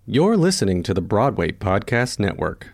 You're listening to the Broadway Podcast Network.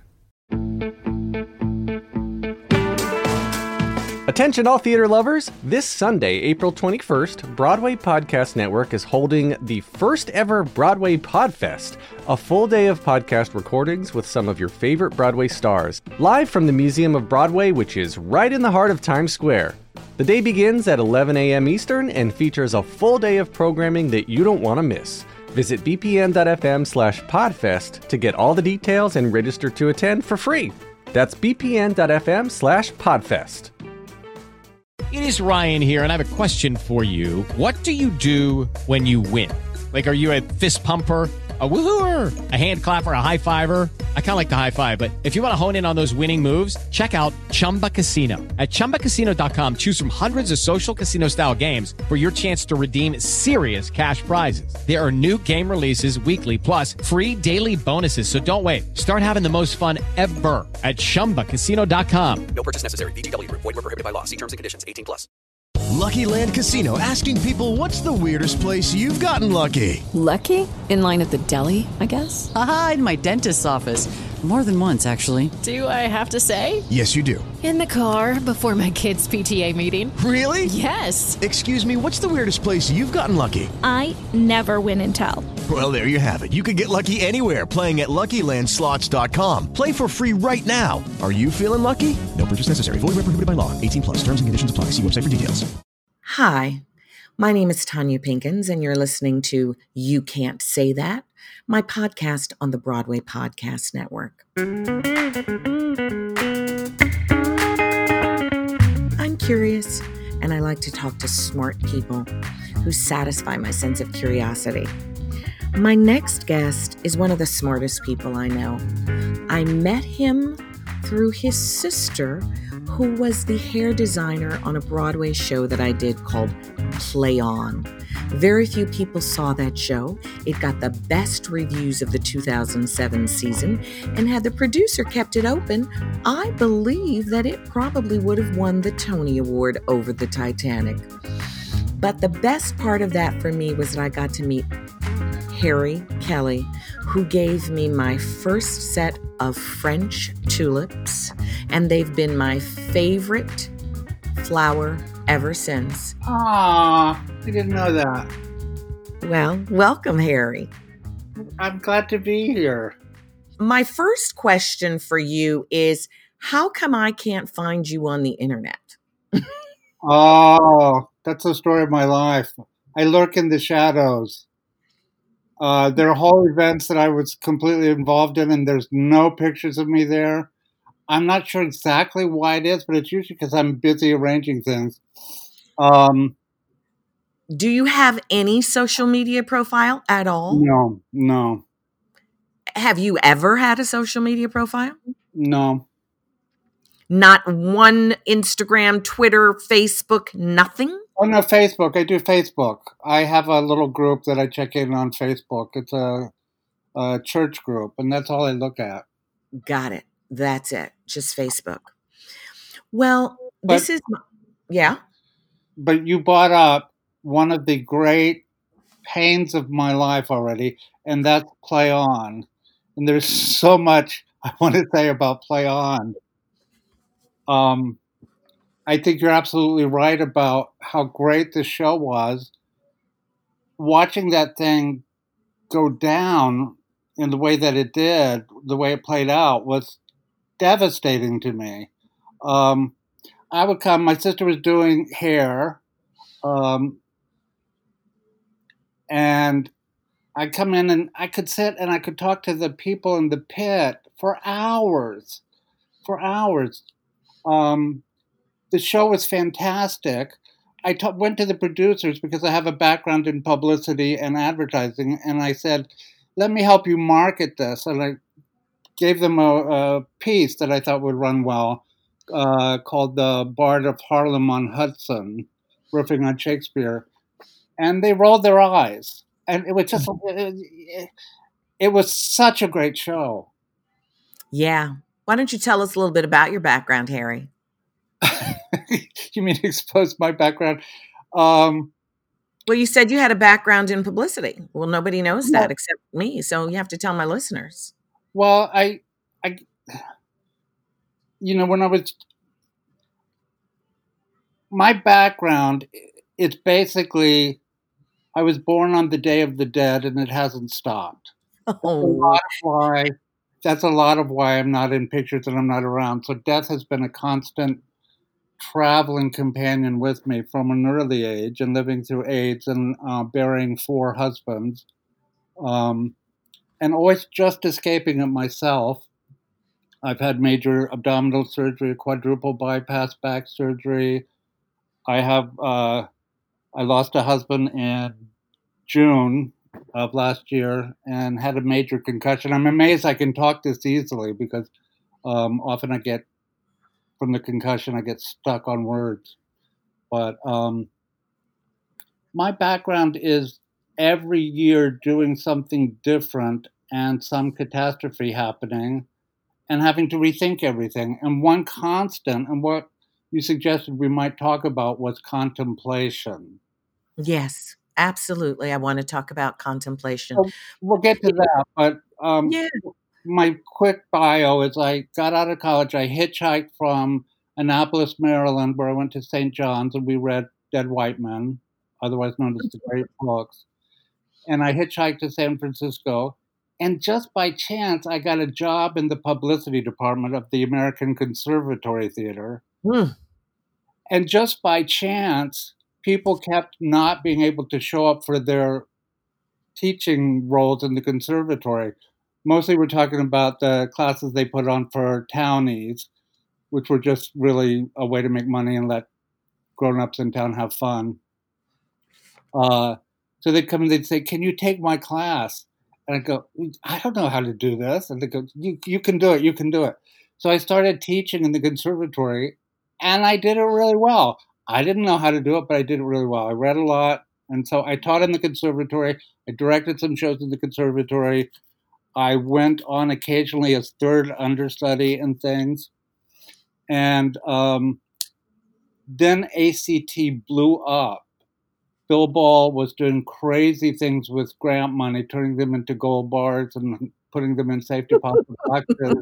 Attention all theater lovers! This Sunday, April 21st, Broadway Podcast Network is holding the first ever Broadway Podfest, a full day of podcast recordings with some of your favorite Broadway stars, live from the Museum of Broadway, which is right in the heart of Times Square. The day begins at 11 a.m. Eastern and features a full day of programming that you don't want to miss. Visit bpn.fm/podfest to get all the details and register to attend for free. That's bpn.fm/podfest. It is Ryan here, and I have a question for you. What do you do when you win? Like, are you a fist pumper, a woohooer, a hand clapper, a high fiver? I kind of like the high five, but if you want to hone in on those winning moves, check out Chumba Casino. At ChumbaCasino.com, choose from hundreds of social casino-style games for your chance to redeem serious cash prizes. There are new game releases weekly, plus free daily bonuses, so don't wait. Start having the most fun ever at ChumbaCasino.com. No purchase necessary. VGW. Void where prohibited by law. See terms and conditions. 18+. Lucky Land Casino, asking people, what's the weirdest place you've gotten lucky? Lucky? In line at the deli, I guess? Aha, in my dentist's office. More than once, actually. Do I have to say? Yes, you do. In the car before my kids' PTA meeting. Really? Yes. Excuse me, what's the weirdest place you've gotten lucky? I never win and tell. Well, there you have it. You can get lucky anywhere, playing at LuckyLandSlots.com. Play for free right now. Are you feeling lucky? No purchase necessary. Void where prohibited by law. 18+. Terms and conditions apply. See website for details. Hi, my name is Tanya Pinkins, and you're listening to You Can't Say That, my podcast on the Broadway Podcast Network. I'm curious, and I like to talk to smart people who satisfy my sense of curiosity. My next guest is one of the smartest people I know. I met him through his sister, who was the hair designer on a Broadway show that I did called Play On. Very few people saw that show. It got the best reviews of the 2007 season, and had the producer kept it open, I believe that it probably would have won the Tony Award over the Titanic. But the best part of that for me was that I got to meet Harry Kelly, who gave me my first set of French tulips, and they've been my favorite flower ever since. Ah, I didn't know that. Well, welcome, Harry. I'm glad to be here. My first question for you is, how come I can't find you on the internet? Oh, that's the story of my life. I lurk in the shadows. There are whole events that I was completely involved in, and there's no pictures of me there. I'm not sure exactly why it is, but it's usually because I'm busy arranging things. Do you have any social media profile at all? No. Have you ever had a social media profile? No. Not one Instagram, Twitter, Facebook, nothing? Oh, no, Facebook. I do Facebook. I have a little group that I check in on Facebook. It's a church group, and that's all I look at. Got it. That's it. Just Facebook. Well, this is... Yeah? But you brought up one of the great pains of my life already, and that's Play On. And there's so much I want to say about Play On. I think you're absolutely right about how great the show was. Watching that thing go down in the way that it did, the way it played out, was devastating to me. I would come, my sister was doing hair, and I'd come in and I could sit and I could talk to the people in the pit for hours. The show was fantastic. I went to the producers because I have a background in publicity and advertising, and I said, let me help you market this. And I gave them a piece that I thought would run well, called The Bard of Harlem on Hudson, riffing on Shakespeare. And they rolled their eyes. And it was just, it was such a great show. Yeah. Why don't you tell us a little bit about your background, Harry? You mean expose my background? Well, you said you had a background in publicity. Well, nobody knows that except me, so you have to tell my listeners. Well, when I was, my background, it's basically, I was born on the Day of the Dead, and it hasn't stopped. Oh, That's a lot of why I'm not in pictures and I'm not around. So death has been a constant traveling companion with me from an early age, and living through AIDS and burying 4 husbands, and always just escaping it myself. I've had major abdominal surgery, quadruple bypass back surgery. I lost a husband in June of last year and had a major concussion. I'm amazed I can talk this easily because often from the concussion, I get stuck on words. But my background is every year doing something different and some catastrophe happening and having to rethink everything. And one constant, and what you suggested we might talk about, was contemplation. yes, absolutely. I want to talk about contemplation. So we'll get to that, but Yeah. my quick bio is I got out of college. I hitchhiked from Annapolis, Maryland, where I went to St. John's, and we read Dead White Men, otherwise known as the Great Books. And I hitchhiked to San Francisco. And just by chance, I got a job in the publicity department of the American Conservatory Theater. And just by chance, people kept not being able to show up for their teaching roles in the conservatory. Mostly we're talking about the classes they put on for townies, which were just really a way to make money and let grown-ups in town have fun. So they'd come and they'd say, "Can you take my class?" And I'd go, "I don't know how to do this." And they'd go, you can do it, you can do it. So I started teaching in the conservatory, and I did it really well. I didn't know how to do it, but I did it really well. I read a lot, and so I taught in the conservatory. I directed some shows in the conservatory. I went on occasionally as third understudy and things. And then ACT blew up. Bill Ball was doing crazy things with grant money, turning them into gold bars and putting them in safe deposit boxes.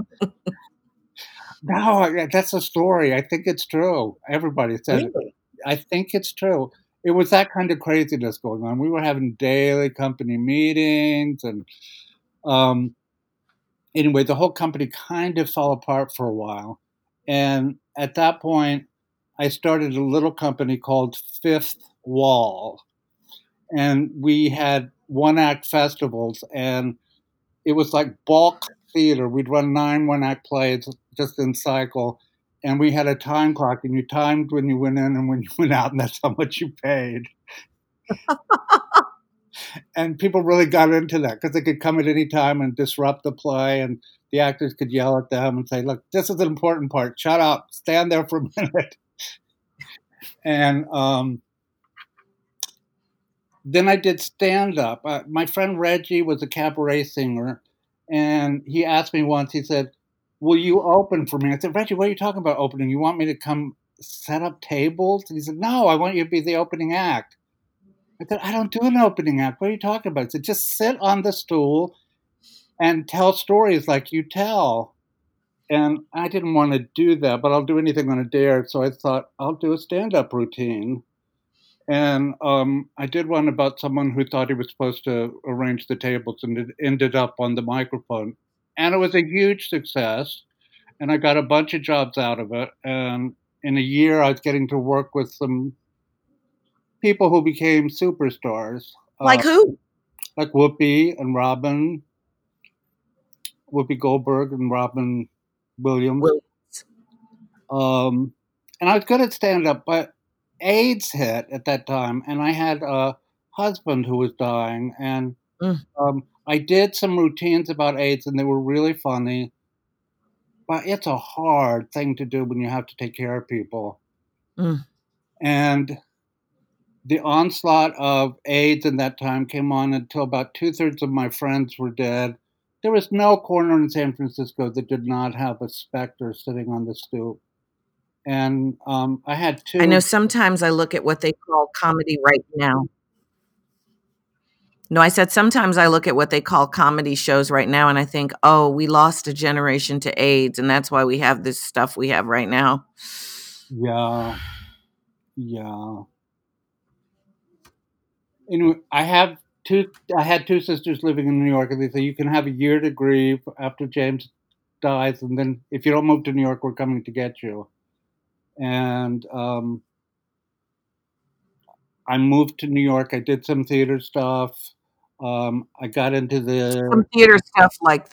No, that's a story. I think it's true. Everybody said it. I think it's true. It was that kind of craziness going on. We were having daily company meetings, and anyway, the whole company kind of fell apart for a while. And at that point, I started a little company called Fifth Wall. And we had one-act festivals, and it was like bulk theater. We'd run 9 one-act plays just in cycle. And we had a time clock, and you timed when you went in and when you went out, and that's how much you paid. And people really got into that because they could come at any time and disrupt the play, and the actors could yell at them and say, "Look, this is an important part. Shut up. Stand there for a minute." And then I did stand-up. My friend Reggie was a cabaret singer, and he asked me once, he said, "Will you open for me?" I said, "Reggie, what are you talking about opening? You want me to come set up tables?" And he said, "No, I want you to be the opening act." I said, "I don't do an opening act. What are you talking about?" He said, "Just sit on the stool and tell stories like you tell." And I didn't want to do that, but I'll do anything on a dare. So I thought, I'll do a stand-up routine. And I did one about someone who thought he was supposed to arrange the tables, and it ended up on the microphone. And it was a huge success. And I got a bunch of jobs out of it. And in a year, I was getting to work with some people who became superstars. Like who? Like Whoopi and Robin. Whoopi Goldberg and Robin Williams. And I was good at stand-up, but AIDS hit at that time, and I had a husband who was dying, and I did some routines about AIDS, and they were really funny, but it's a hard thing to do when you have to take care of people. And the onslaught of AIDS in that time came on until about 2/3 of my friends were dead. There was no corner in San Francisco that did not have a specter sitting on the stoop. And I had 2. I know sometimes I look at what they call comedy right now. No, I said sometimes I look at what they call comedy shows right now and I think, oh, we lost a generation to AIDS and that's why we have this stuff we have right now. Yeah. Yeah. Anyway, I had two sisters living in New York, and they say you can have a year to grieve after James dies, and then if you don't move to New York, we're coming to get you. And I moved to New York. I did some theater stuff. I got into Some theater stuff like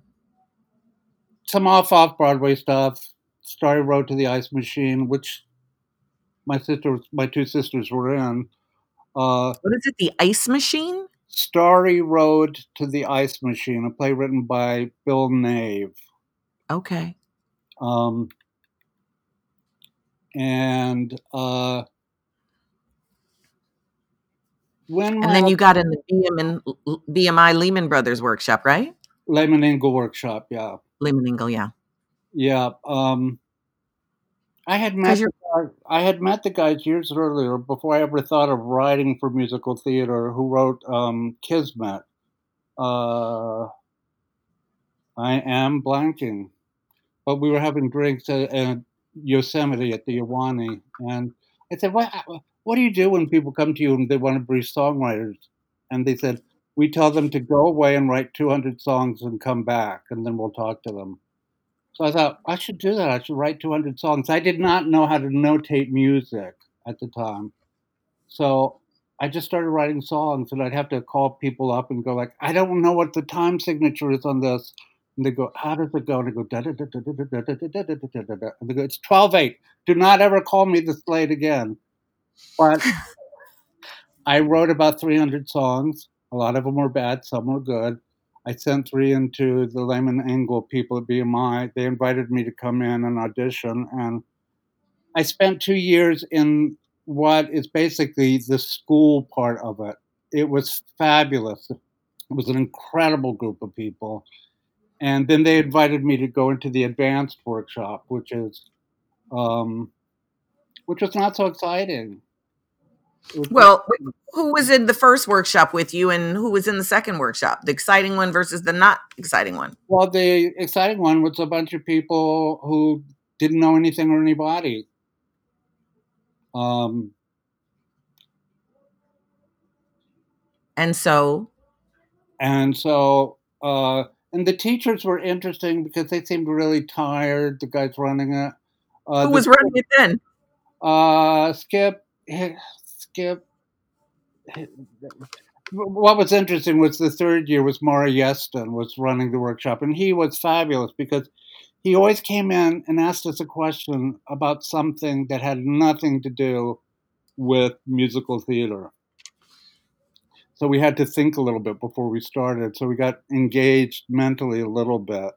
some off Broadway stuff. Starry Road to the Ice Machine, which my two sisters were in. what is it? The Ice Machine? Starry Road to the Ice Machine, a play written by Bill Nave. Okay. And then you got in the BMI Lehman Brothers workshop, right? Lehman Engel workshop, yeah. Lehman Engel, yeah. Yeah. I had met the guys years earlier before I ever thought of writing for musical theater who wrote Kismet. I am blanking. But we were having drinks at Yosemite at the Iwani, and I said, what do you do when people come to you and they want to be songwriters? And they said, we tell them to go away and write 200 songs and come back, and then we'll talk to them. So I thought, I should do that. I should write 200 songs. I did not know how to notate music at the time. So I just started writing songs, and I'd have to call people up and go like, I don't know what the time signature is on this. And they go, how does it go? And I go, da da da da da da da da da da da da da. And they go, it's 12/8. Do not ever call me this late again. But I wrote about 300 songs. A lot of them were bad, some were good. I sent 3 into the Lehman Engel people at BMI. They invited me to come in and audition, and I spent 2 years in what is basically the school part of it. It was fabulous. It was an incredible group of people. And then they invited me to go into the advanced workshop, which was not so exciting. Well, who was in the first workshop with you and who was in the second workshop? The exciting one versus the not exciting one? Well, the exciting one was a bunch of people who didn't know anything or anybody. And so, and the teachers were interesting because they seemed really tired, the guys running it. Who was running it then? Skip. What was interesting was the third year was Mara Yeston was running the workshop, and he was fabulous because he always came in and asked us a question about something that had nothing to do with musical theater. So we had to think a little bit before we started. So we got engaged mentally a little bit.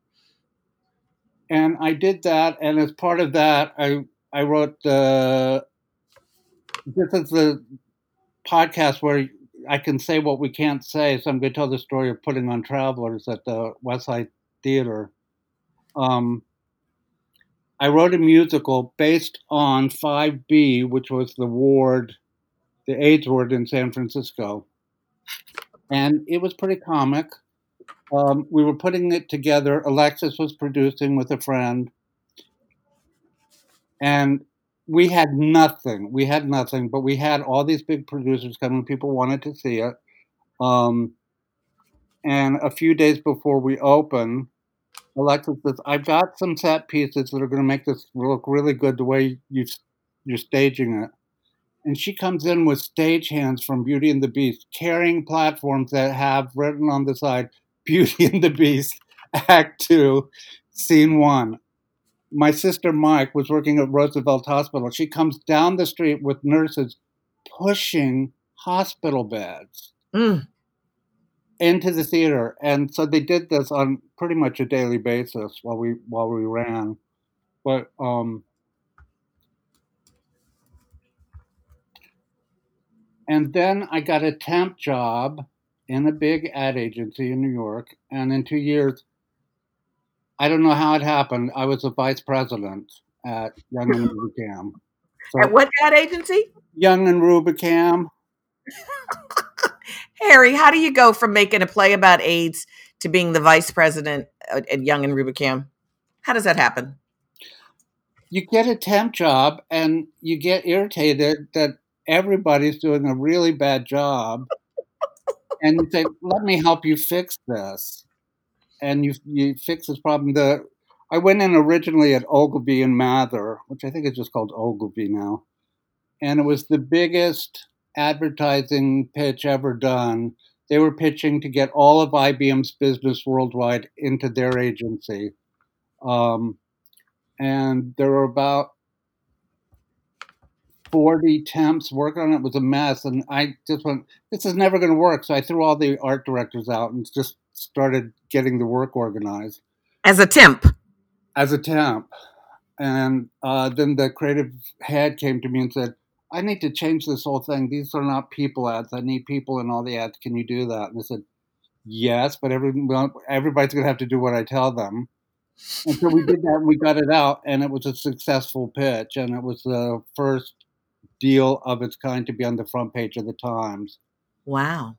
And I did that. And as part of that, I wrote this is the podcast where I can say what we can't say. So I'm going to tell the story of putting on Travelers at the West Side Theater. I wrote a musical based on 5B, which was the AIDS ward in San Francisco. And it was pretty comic. We were putting it together. Alexis was producing with a friend. And we had nothing. But we had all these big producers coming. People wanted to see it. And a few days before we open, Alexis says, I've got some set pieces that are going to make this look really good the way you're staging it. And she comes in with stagehands from Beauty and the Beast, carrying platforms that have written on the side, Beauty and the Beast, Act 2, Scene 1. My sister Mike was working at Roosevelt Hospital. She comes down the street with nurses pushing hospital beds into the theater. And so they did this on pretty much a daily basis while we ran. But and then I got a temp job in a big ad agency in New York. And in 2 years, I don't know how it happened, I was a vice president at Young and Rubicam. So, at what ad agency? Young and Rubicam. Harry, how do you go from making a play about AIDS to being the vice president at Young and Rubicam? How does that happen? You get a temp job and you get irritated that everybody's doing a really bad job. And you say, let me help you fix this. And you fix this problem. I went in originally at Ogilvy and Mather, which I think is just called Ogilvy now. And it was the biggest advertising pitch ever done. They were pitching to get all of IBM's business worldwide into their agency. And there were about 40 temps working on it. It was a mess. And I just went, this is never going to work. So I threw all the art directors out and just started getting the work organized. As a temp? As a temp. And then the creative head came to me and said, I need to change this whole thing. These are not people ads. I need people in all the ads. Can you do that? And I said, yes, but everybody's going to have to do what I tell them. And so we did that and we got it out, and it was a successful pitch. And it was the first deal of its kind to be on the front page of the Times. Wow.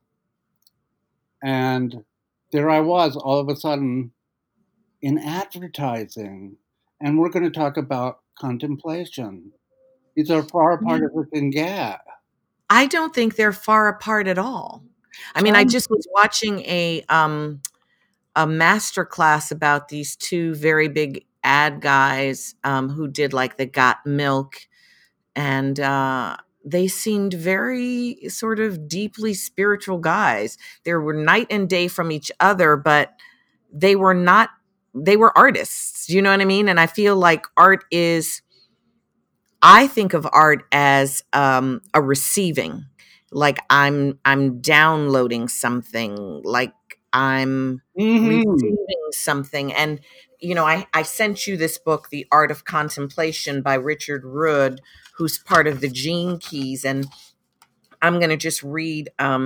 And there I was all of a sudden in advertising. And we're going to talk about contemplation. These are far apart as we can get. I don't think they're far apart at all. I mean, I just was watching a master class about these two very big ad guys who did like the Got Milk, and they seemed very sort of deeply spiritual guys. They were night and day from each other, but they were artists. You know what I mean? And I feel like I think of art as a receiving, like I'm downloading something, like I'm receiving something. And, you know, I sent you this book, The Art of Contemplation by Richard Rudd, who's part of the Gene Keys. And I'm going to just read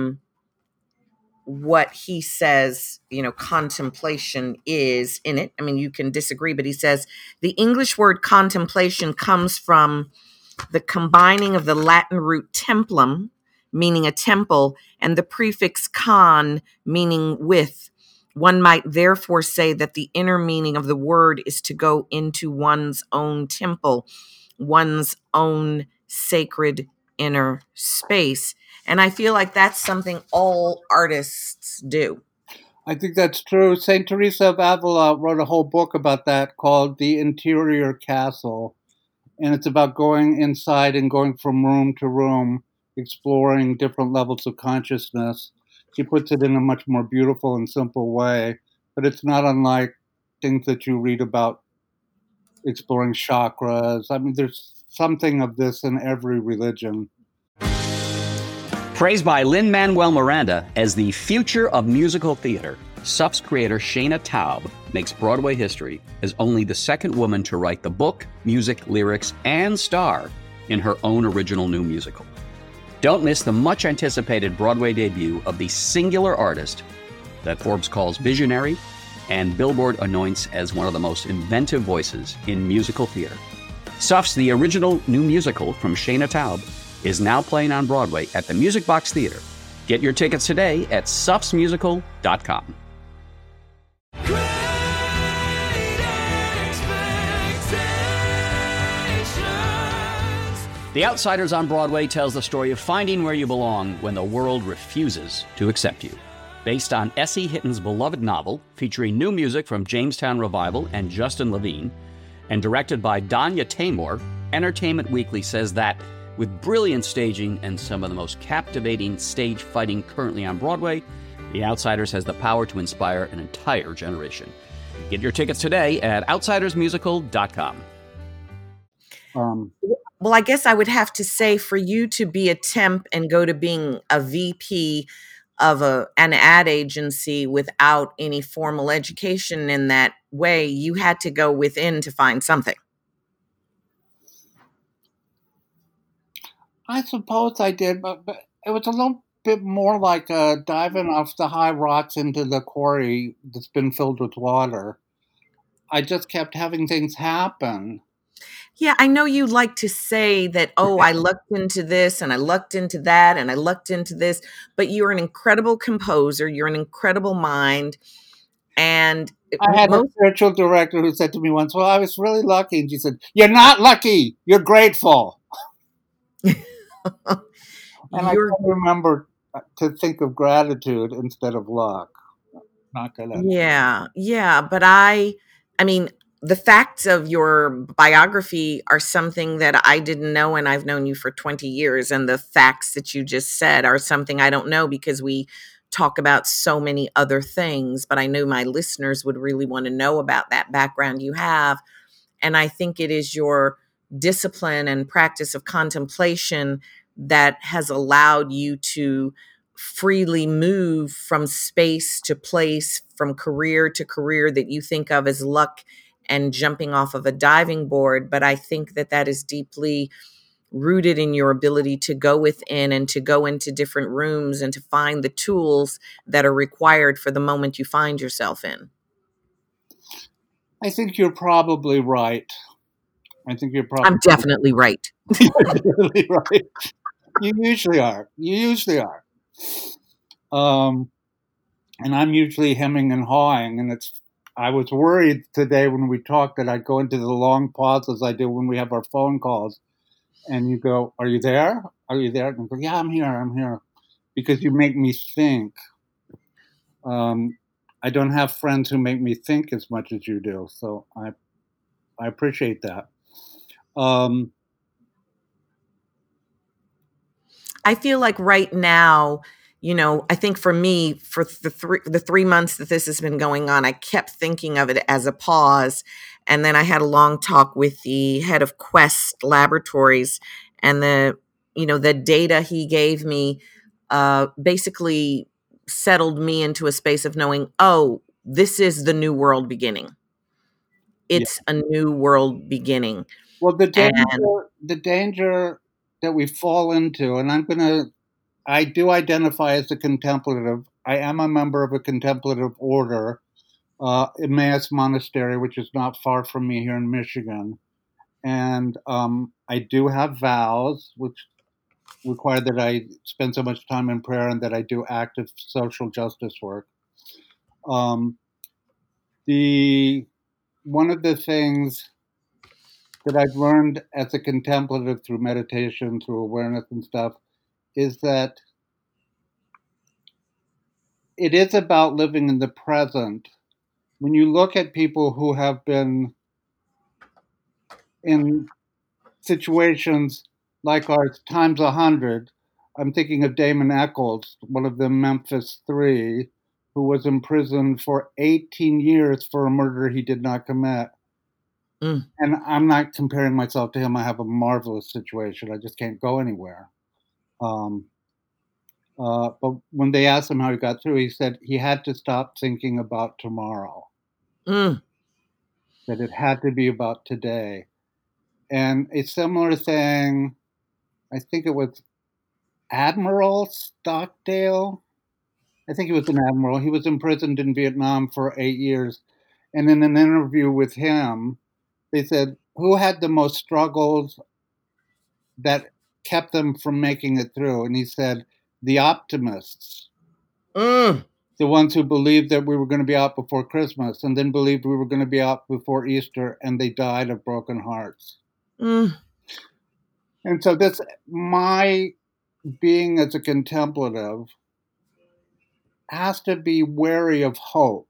what he says, you know, contemplation is in it. I mean, you can disagree, but he says the English word contemplation comes from the combining of the Latin root templum, meaning a temple, and the prefix con, meaning with. One might therefore say that the inner meaning of the word is to go into one's own temple, one's own sacred inner space. And I feel like that's something all artists do. I think that's true. St. Teresa of Avila wrote a whole book about that called The Interior Castle. And it's about going inside and going from room to room, exploring different levels of consciousness. She puts it in a much more beautiful and simple way, but it's not unlike things that you read about exploring chakras. I mean, there's something of this in every religion. Praised by Lin-Manuel Miranda as the future of musical theater, SUF's creator Shana Taub makes Broadway history as only the second woman to write the book, music, lyrics, and star in her own original new musical. Don't miss the much-anticipated Broadway debut of the singular artist that Forbes calls visionary and Billboard anoints as one of the most inventive voices in musical theater. SUF's The Original New Musical from Shana Taub is now playing on Broadway at the Music Box Theater. Get your tickets today at sufsmusical.com. The Outsiders on Broadway tells the story of finding where you belong when the world refuses to accept you. Based on S.E. Hitton's beloved novel, featuring new music from Jamestown Revival and Justin Levine, and directed by Danya Taymor, Entertainment Weekly says that with brilliant staging and some of the most captivating stage fighting currently on Broadway, The Outsiders has the power to inspire an entire generation. Get your tickets today at outsidersmusical.com. Well, I guess I would have to say for you to be a temp and go to being a VP of an ad agency without any formal education in that way, you had to go within to find something. I suppose I did, but it was a little bit more like diving off the high rocks into the quarry that's been filled with water. I just kept having things happen. Yeah, I know you like to say that, oh, I lucked into this and I lucked into that and I lucked into this, but you're an incredible composer. You're an incredible mind. And I had a most, spiritual director who said to me once, well, I was really lucky. And she said, you're not lucky. You're grateful. And I you're, can remember to think of gratitude instead of luck. Not gonna. yeah. But I mean, the facts of your biography are something that I didn't know, and I've known you for 20 years. And the facts that you just said are something I don't know because we talk about so many other things. But I know my listeners would really want to know about that background you have. And I think it is your discipline and practice of contemplation that has allowed you to freely move from space to place, from career to career that you think of as luck and jumping off of a diving board. But I think that that is deeply rooted in your ability to go within and to go into different rooms and to find the tools that are required for the moment you find yourself in. I think you're probably right. I'm definitely right. Really right. You usually are. And I'm usually hemming and hawing. And I was worried today when we talked that I'd go into the long pauses I do when we have our phone calls. And you go, are you there? Are you there? And I go, yeah, I'm here. Because you make me think. I don't have friends who make me think as much as you do. So I appreciate that. I feel like right now, I think for me, for the 3 months that this has been going on, I kept thinking of it as a pause. And then I had a long talk with the head of Quest Laboratories, and the data he gave me basically settled me into a space of knowing, oh, this is the new world beginning. It's a new world beginning. Well, the danger that we fall into, and I do identify as a contemplative. I am a member of a contemplative order, Emmaus Monastery, which is not far from me here in Michigan. And I do have vows, which require that I spend so much time in prayer and that I do active social justice work. One of the things that I've learned as a contemplative through meditation, through awareness and stuff, is that it is about living in the present. When you look at people who have been in situations like ours times 100, I'm thinking of Damon Echols, one of the Memphis Three, who was imprisoned for 18 years for a murder he did not commit. And I'm not comparing myself to him. I have a marvelous situation. I just can't go anywhere. But when they asked him how he got through, he said he had to stop thinking about tomorrow. That it had to be about today. And a similar thing, I think it was Admiral Stockdale. I think he was an admiral. He was imprisoned in Vietnam for 8 years. And in an interview with him, they said, who had the most struggles that kept them from making it through? And he said, the optimists. The ones who believed that we were going to be out before Christmas and then believed we were going to be out before Easter, and they died of broken hearts. And so my being as a contemplative has to be wary of hope.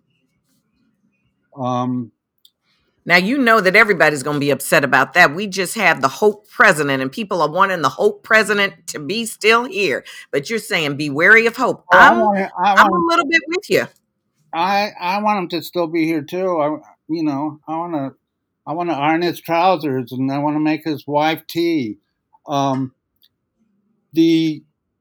Now, you know that everybody's going to be upset about that. We just had the Hope president, and people are wanting the Hope president to be still here. But you're saying be wary of hope. I'm a little bit with you. I want him to still be here too. I want to iron his trousers, and I want to make his wife tea. The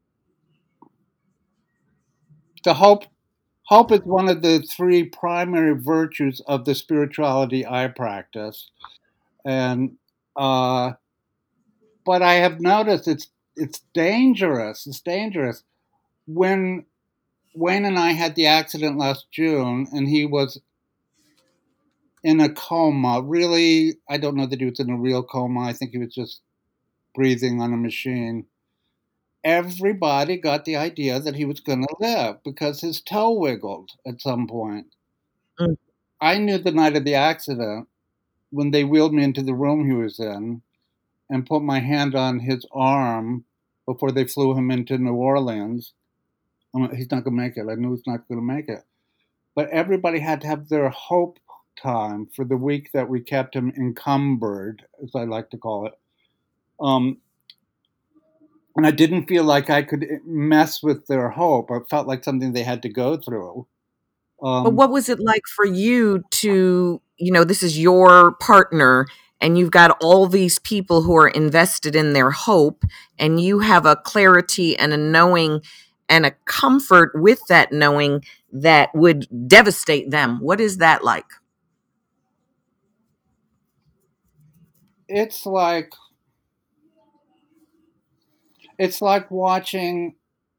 hope is one of the three primary virtues of the spirituality I practice, and but I have noticed it's dangerous. It's dangerous. When Wayne and I had the accident last June, and he was in a coma. Really, I don't know that he was in a real coma. I think he was just breathing on a machine. Everybody got the idea that he was going to live because his toe wiggled at some point. Mm. I knew the night of the accident when they wheeled me into the room he was in and put my hand on his arm before they flew him into New Orleans. He's not going to make it. I knew he's not going to make it. But everybody had to have their hope time for the week that we kept him encumbered, as I like to call it. And I didn't feel like I could mess with their hope. It felt like something they had to go through. But what was it like for you to, this is your partner and you've got all these people who are invested in their hope and you have a clarity and a knowing and a comfort with that knowing that would devastate them? What is that like? It's like watching,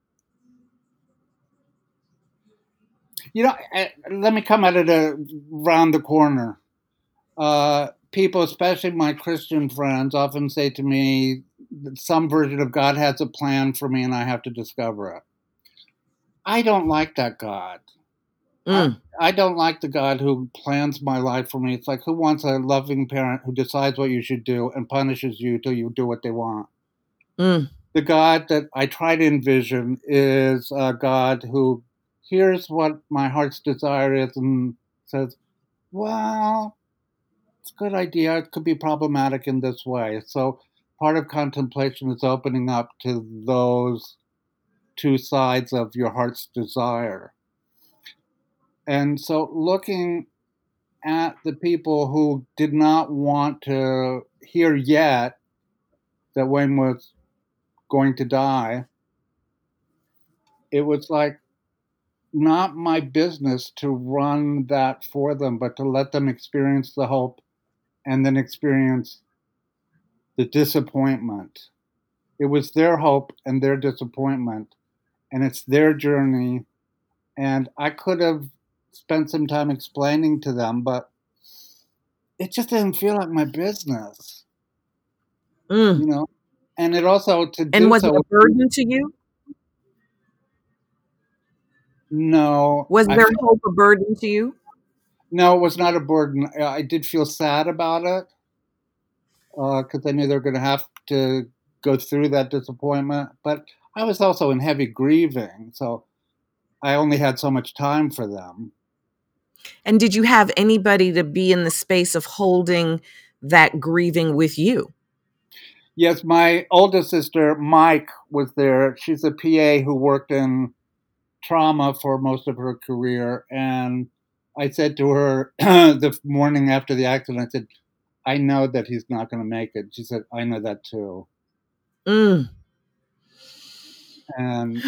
let me come at it around the corner. People, especially my Christian friends, often say to me that some version of God has a plan for me and I have to discover it. I don't like that God. I don't like the God who plans my life for me. It's like, who wants a loving parent who decides what you should do and punishes you till you do what they want? The God that I try to envision is a God who hears what my heart's desire is and says, well, it's a good idea. It could be problematic in this way. So part of contemplation is opening up to those two sides of your heart's desire. And so looking at the people who did not want to hear yet that Wayne was going to die, it was like not my business to run that for them, but to let them experience the hope and then experience the disappointment. It was their hope and their disappointment, and it's their journey. And I could have spent some time explaining to them, but it just didn't feel like my business, And it also And was it a burden to you? No. Was their hope a burden to you? No, it was not a burden. I did feel sad about it because I knew they were going to have to go through that disappointment. But I was also in heavy grieving, so I only had so much time for them. And did you have anybody to be in the space of holding that grieving with you? Yes, my oldest sister, Mike, was there. She's a PA who worked in trauma for most of her career. And I said to her the morning after the accident, I said, I know that he's not going to make it. She said, I know that too. And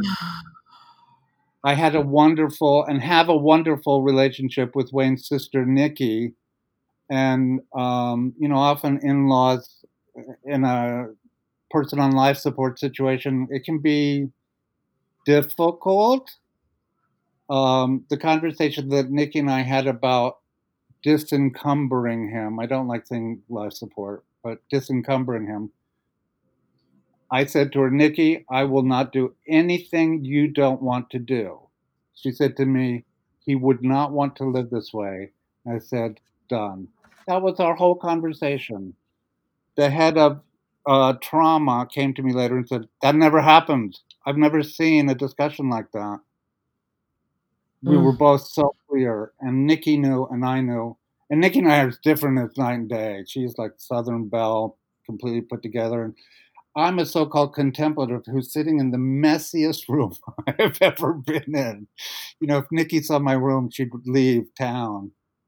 I had a wonderful and have a wonderful relationship with Wayne's sister, Nikki. And, often in-laws in a person on life support situation, it can be difficult. The conversation that Nikki and I had about disencumbering him, I don't like saying life support, but disencumbering him. I said to her, Nikki, I will not do anything you don't want to do. She said to me, he would not want to live this way. I said, done. That was our whole conversation. The head of trauma came to me later and said, that never happened. I've never seen a discussion like that. We were both so clear, and Nikki knew and I knew. And Nikki and I are as different as night and day. She's like Southern Belle, completely put together. And I'm a so-called contemplative who's sitting in the messiest room I've ever been in. If Nikki saw my room, she'd leave town.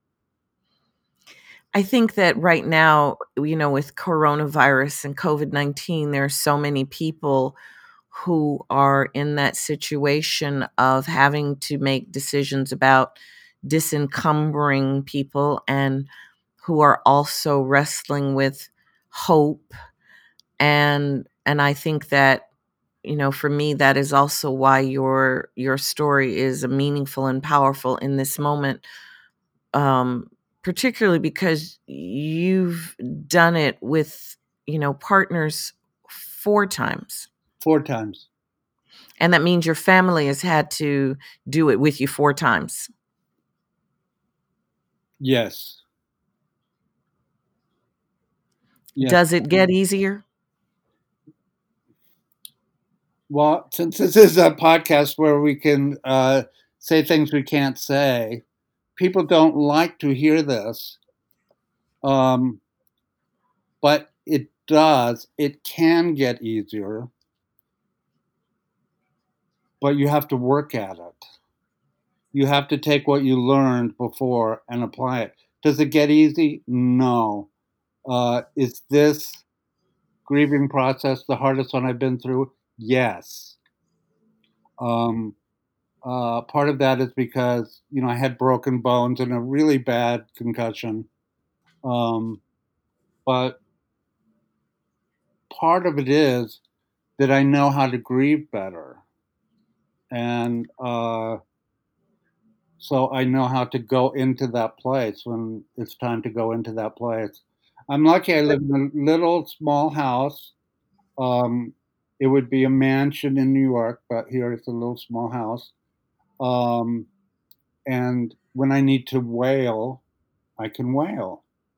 I think that right now, with coronavirus and COVID-19, there are so many people who are in that situation of having to make decisions about disencumbering people and who are also wrestling with hope. And I think that, for me, that is also why your story is meaningful and powerful in this moment. particularly because you've done it with, partners 4 times. 4 times. And that means your family has had to do it with you 4 times. Yes. Yes. Does it get easier? Well, since this is a podcast where we can say things we can't say, people don't like to hear this. But it does. It can get easier. But you have to work at it. You have to take what you learned before and apply it. Does it get easy? No. Is this grieving process the hardest one I've been through? Yes. Part of that is because, I had broken bones and a really bad concussion. But part of it is that I know how to grieve better. And so I know how to go into that place when it's time to go into that place. I'm lucky I live in a little small house. It would be a mansion in New York, but here it's a little small house. And when I need to wail, I can wail.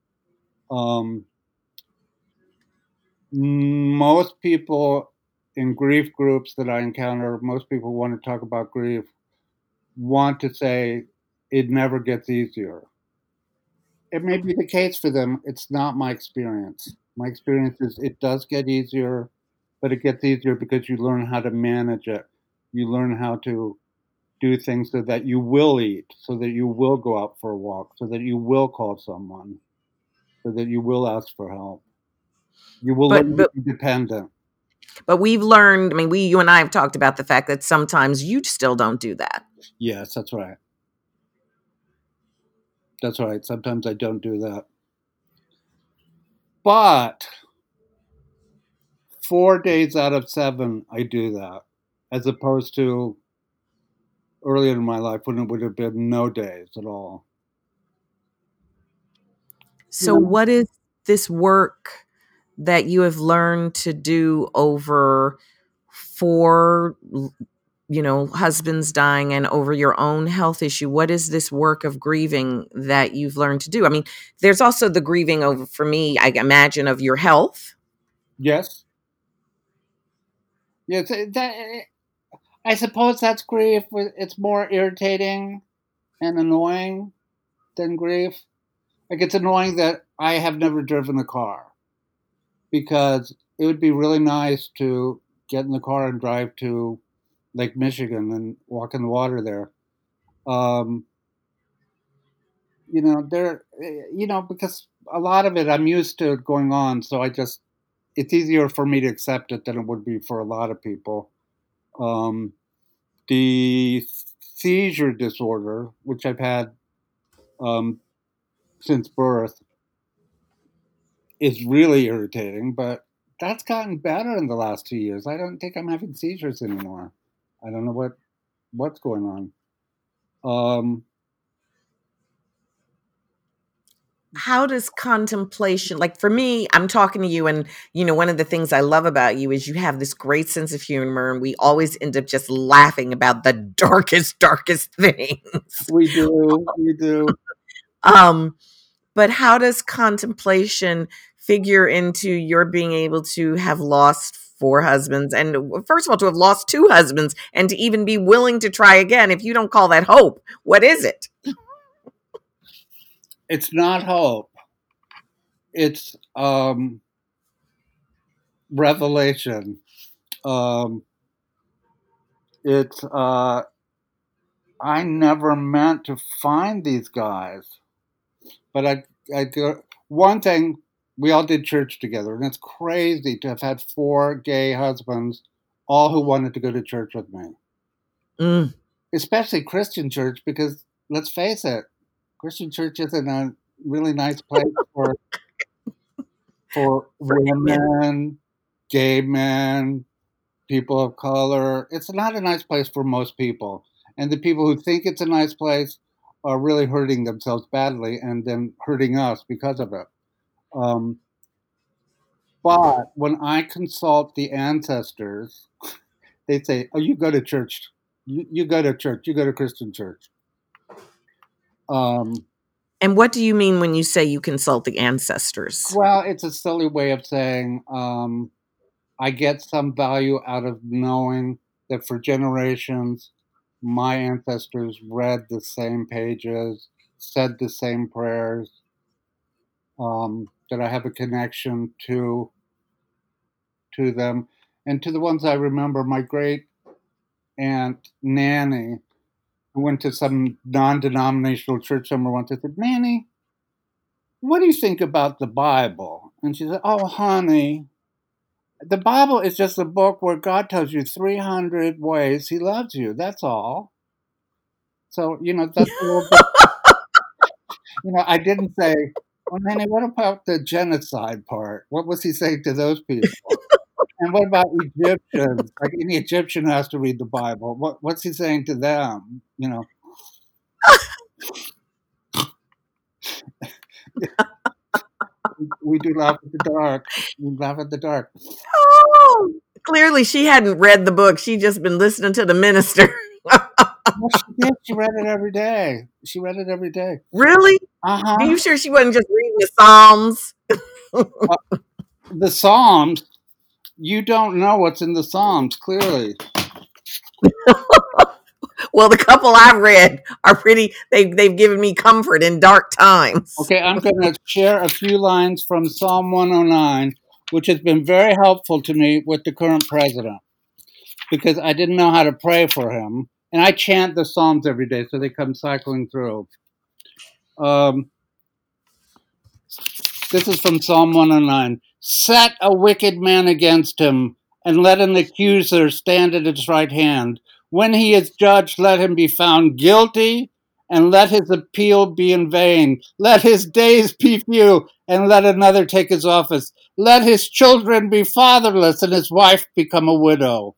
Most people in grief groups that I encounter, most people want to talk about grief, want to say it never gets easier. It may be the case for them. It's not my experience. My experience is it does get easier, but it gets easier because you learn how to manage it. You learn how to do things so that you will eat, so that you will go out for a walk, so that you will call someone, so that you will ask for help. You will learn to be dependent. But we've learned, you and I have talked about the fact that sometimes you still don't do that. Yes, that's right. That's right. Sometimes I don't do that. But 4 days out of 7, I do that, as opposed to earlier in my life when it would have been no days at all. So what is this work that you have learned to do over 4, husbands dying and over your own health issue? What is this work of grieving that you've learned to do? There's also the grieving over, for me, I imagine, of your health. Yes. Yes. I suppose that's grief. It's more irritating and annoying than grief. Like, it's annoying that I have never driven a car, because it would be really nice to get in the car and drive to Lake Michigan and walk in the water there. Because a lot of it I'm used to going on, so it's easier for me to accept it than it would be for a lot of people. The seizure disorder, which I've had since birth, is really irritating, but that's gotten better in the last 2 years. I don't think I'm having seizures anymore. I don't know what's going on. How does contemplation, like for me, I'm talking to you, and one of the things I love about you is you have this great sense of humor, and we always end up just laughing about the darkest things. We do. But how does contemplation figure into your being able to have lost 4 husbands, and first of all, to have lost 2 husbands, and to even be willing to try again? If you don't call that hope, what is it? It's not hope. It's revelation. I never meant to find these guys, but one thing, we all did church together, and it's crazy to have had 4 gay husbands, all who wanted to go to church with me. Especially Christian church, because let's face it, Christian church isn't a really nice place for women, gay men, people of color. It's not a nice place for most people. And the people who think it's a nice place are really hurting themselves badly and then hurting us because of it. But when I consult the ancestors, they say, "Oh, you go to church. You go to church. You go to Christian church." And what do you mean when you say you consult the ancestors? Well, it's a silly way of saying I get some value out of knowing that for generations, my ancestors read the same pages, said the same prayers, that I have a connection to them. And to the ones I remember, my great aunt Nanny, who went to some non-denominational church somewhere once, I said, "Nanny, what do you think about the Bible?" And she said, "Oh, honey, the Bible is just a book where God tells you 300 ways he loves you. That's all." So, that's a little bit, I didn't say, "Well, Nanny, what about the genocide part? What was he saying to those people? And what about Egyptians? Like any Egyptian has to read the Bible. What's he saying to them?" We do laugh at the dark. We laugh at the dark. Oh, clearly she hadn't read the book. She'd just been listening to the minister. Well, she did. She read it every day. Really? Uh-huh. Are you sure she wasn't just reading the Psalms? The Psalms, you don't know what's in the Psalms, clearly. Well, the couple I've read are pretty, they've given me comfort in dark times. Okay, I'm going to share a few lines from Psalm 109, which has been very helpful to me with the current president, because I didn't know how to pray for him. And I chant the Psalms every day, so they come cycling through. This is from Psalm 109. "Set a wicked man against him, and let an accuser stand at his right hand. When he is judged, let him be found guilty, and let his appeal be in vain. Let his days be few, and let another take his office. Let his children be fatherless, and his wife become a widow."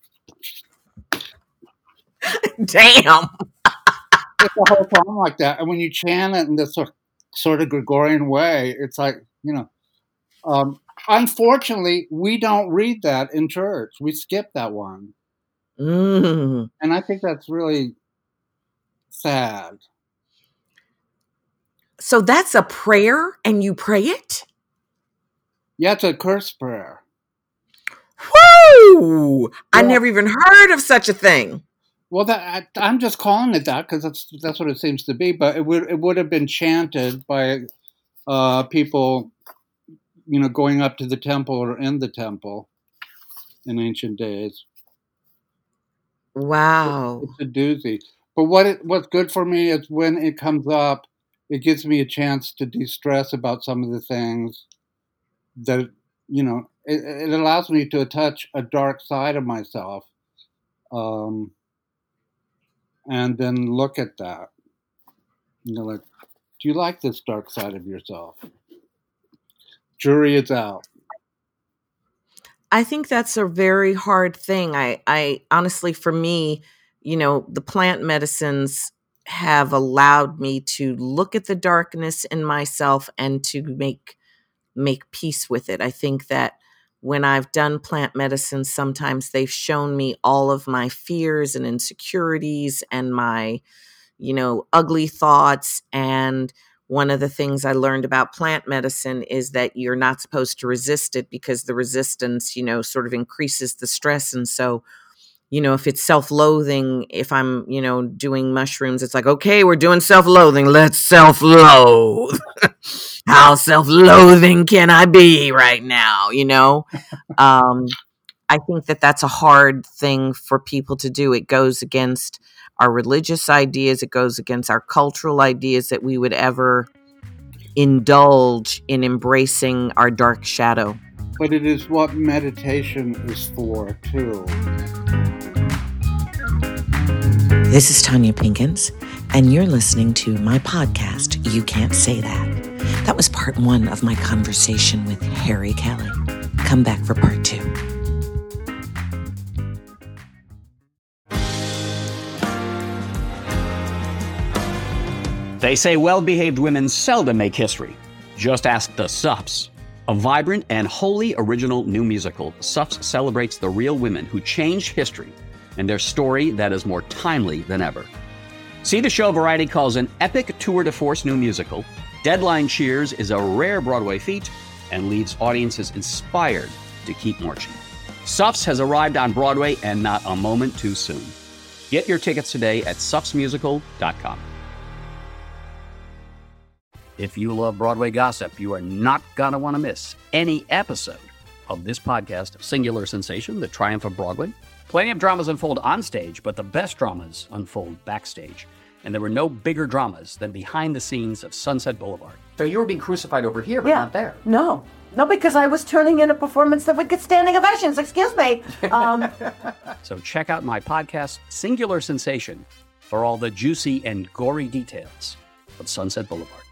Damn. It's a whole song like that. And when you chant it in this sort of Gregorian way, it's like, unfortunately, we don't read that in church. We skip that one. Mm. And I think that's really sad. So that's a prayer and you pray it? Yeah, it's a curse prayer. Woo! Yeah. I never even heard of such a thing. Well, I'm just calling it that because that's what it seems to be. But it would have been chanted by people, going up to the temple or in the temple in ancient days. Wow, it's a doozy. But what's good for me is when it comes up, it gives me a chance to de-stress about some of the things that it allows me to touch a dark side of myself. And then look at that. Like, do you like this dark side of yourself? Jury is out. I think that's a very hard thing. I honestly, for me, the plant medicines have allowed me to look at the darkness in myself and to make peace with it. I think that when I've done plant medicine, sometimes they've shown me all of my fears and insecurities and my, ugly thoughts. And one of the things I learned about plant medicine is that you're not supposed to resist it because the resistance, sort of increases the stress. And so, if it's self-loathing, if I'm, doing mushrooms, it's like, okay, we're doing self-loathing. Let's self-loathe. How self-loathing can I be right now? I think that that's a hard thing for people to do. It goes against our religious ideas. It goes against our cultural ideas that we would ever indulge in embracing our dark shadow. But it is what meditation is for, too. This is Tanya Pinkins, and you're listening to my podcast, You Can't Say That. That was part 1 of my conversation with Harry Kelly. Come back for part 2. They say well-behaved women seldom make history. Just ask the Suffs. A vibrant and wholly original new musical, Suffs celebrates the real women who changed history and their story that is more timely than ever. See the show Variety calls an epic tour de force new musical. Deadline cheers is a rare Broadway feat and leaves audiences inspired to keep marching. Suffs has arrived on Broadway and not a moment too soon. Get your tickets today at suffsmusical.com. If you love Broadway gossip, you are not going to want to miss any episode of this podcast, Singular Sensation, The Triumph of Broadway. Plenty of dramas unfold on stage, but the best dramas unfold backstage. And there were no bigger dramas than behind the scenes of Sunset Boulevard. So you were being crucified over here, but not there. No, because I was turning in a performance that would get standing ovations. Excuse me. So check out my podcast, Singular Sensation, for all the juicy and gory details of Sunset Boulevard.